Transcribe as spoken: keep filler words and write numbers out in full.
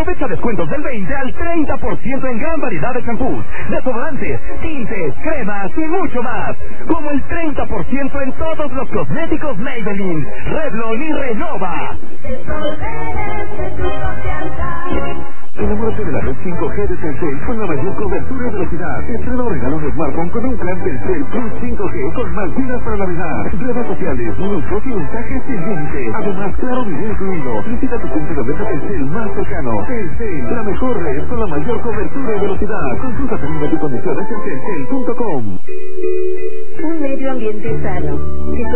Aprovecha descuentos del veinte al treinta por ciento en gran variedad de champús, desodorantes, tintes, cremas y mucho más. Como el treinta por ciento en todos los cosméticos Maybelline, Revlon y Renova. Enamórate de la red cinco G de Telcel con la mayor cobertura y velocidad. Estrena o regala un smartphone con un plan Telcel Plus cinco G con más gigas para navegar, redes sociales, minutos y mensajes sin límite. Además, claro video incluido. Visita tu punto de venta Telcel más cercano. Telcel, la mejor red con la mayor cobertura y velocidad. Consulta términos y condiciones en telcel punto com. Un medio ambiente sano.